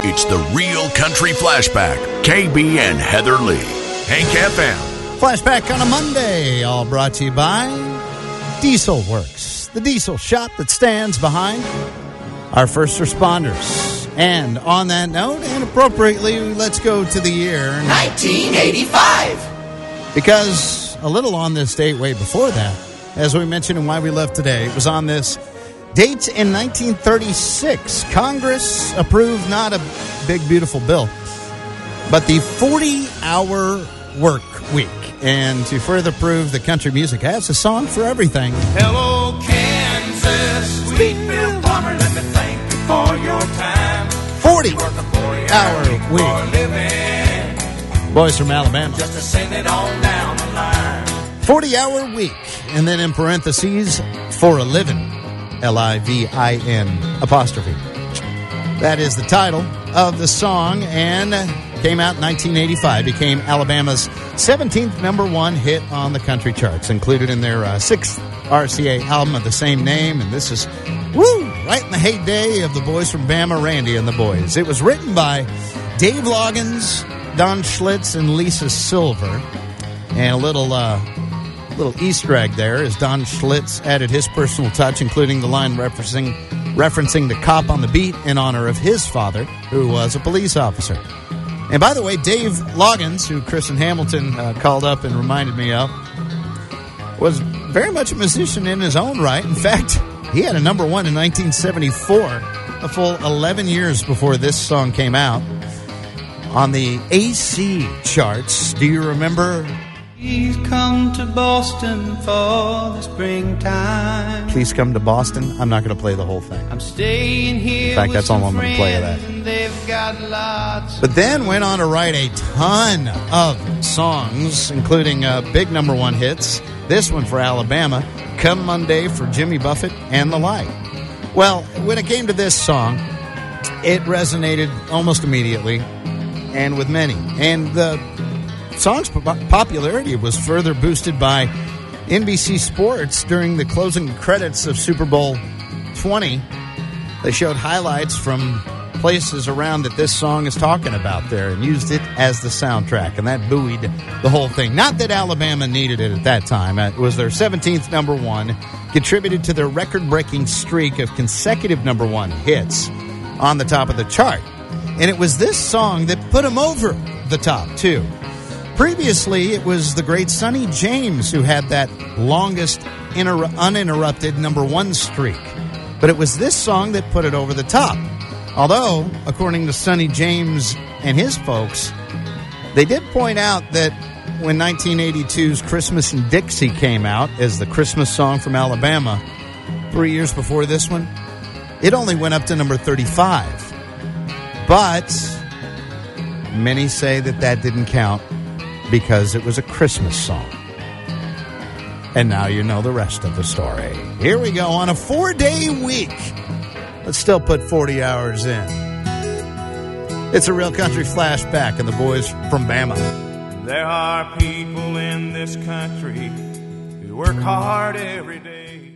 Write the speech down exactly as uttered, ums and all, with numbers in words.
It's the Real Country Flashback. K B and Heather Lee. Hank F M. Flashback on a Monday, all brought to you by Diesel Works, the diesel shop that stands behind our first responders. And on that note, and appropriately, let's go to the year nineteen eighty-five. Because a little on this date way before that, as we mentioned in Why We Left Today, it was on this date in nineteen thirty-six. Congress approved not a big, beautiful bill, but the forty-hour work week. And to further prove that country music has a song for everything. Hello, Kansas, sweet Bill Palmer, let me thank you for your time. forty-hour week. Boys from Alabama. Just to send it on down the line. forty-hour week. And then in parentheses, for a living. L I V I N apostrophe. That is the title of the song, and came out in nineteen eighty-five. Became Alabama's seventeenth number one hit on the country charts, included in their uh, sixth R C A album of the same name. And this is, woo, right in the heyday of the boys from Bama, Randy and the Boys. It was written by Dave Loggins, Don Schlitz, and Lisa Silver. And a little... Uh, little Easter egg there is Don Schlitz added his personal touch, including the line referencing referencing the cop on the beat in honor of his father, who was a police officer. And by the way, Dave Loggins, who Kristen Hamilton uh, called up and reminded me of, was very much a musician in his own right. In fact, he had a number one in nineteen seventy-four, a full eleven years before this song came out, on the A C charts. Do you remember... Please come to Boston for the springtime. Please come to Boston. I'm not going to play the whole thing. I'm staying here. In fact, that's all I'm going to play of that. They've got lots. But then went on to write a ton of songs, including uh, big number one hits. This one for Alabama, Come Monday for Jimmy Buffett, and the like. Well, when it came to this song, it resonated almost immediately, and with many. And the song's popularity was further boosted by N B C Sports during the closing credits of Super Bowl twenty. They showed highlights from places around that this song is talking about there and used it as the soundtrack, and that buoyed the whole thing. Not that Alabama needed it at that time. It was their seventeenth number one, contributed to their record-breaking streak of consecutive number one hits on the top of the chart. And it was this song that put them over the top, too. Previously, it was the great Sonny James who had that longest inter- uninterrupted number one streak. But it was this song that put it over the top. Although, according to Sonny James and his folks, they did point out that when nineteen eighty-two's Christmas in Dixie came out as the Christmas song from Alabama, three years before this one, it only went up to number thirty-five. But many say that that didn't count, because it was a Christmas song. And now you know the rest of the story. Here we go on a four-day week. Let's still put forty hours in. It's a Real Country Flashback and the boys from Bama. There are people in this country who work hard every day.